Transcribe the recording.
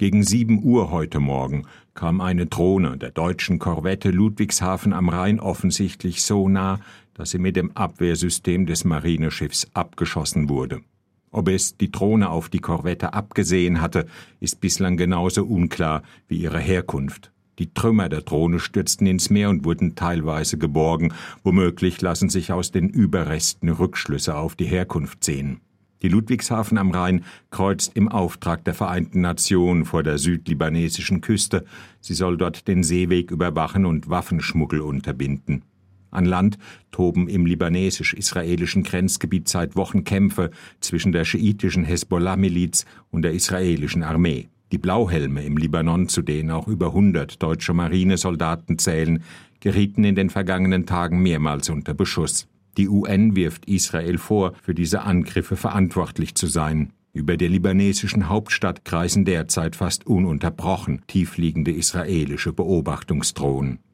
Gegen 7 Uhr heute Morgen kam eine Drohne der deutschen Korvette Ludwigshafen am Rhein offensichtlich so nah, dass sie mit dem Abwehrsystem des Marineschiffs abgeschossen wurde. Ob es die Drohne auf die Korvette abgesehen hatte, ist bislang genauso unklar wie ihre Herkunft. Die Trümmer der Drohne stürzten ins Meer und wurden teilweise geborgen. Womöglich lassen sich aus den Überresten Rückschlüsse auf die Herkunft sehen. Die Ludwigshafen am Rhein kreuzt im Auftrag der Vereinten Nationen vor der südlibanesischen Küste. Sie soll dort den Seeweg überwachen und Waffenschmuggel unterbinden. An Land toben im libanesisch-israelischen Grenzgebiet seit Wochen Kämpfe zwischen der schiitischen Hezbollah-Miliz und der israelischen Armee. Die Blauhelme im Libanon, zu denen auch über 100 deutsche Marinesoldaten zählen, gerieten in den vergangenen Tagen mehrmals unter Beschuss. Die UN wirft Israel vor, für diese Angriffe verantwortlich zu sein. Über der libanesischen Hauptstadt kreisen derzeit fast ununterbrochen tiefliegende israelische Beobachtungsdrohnen.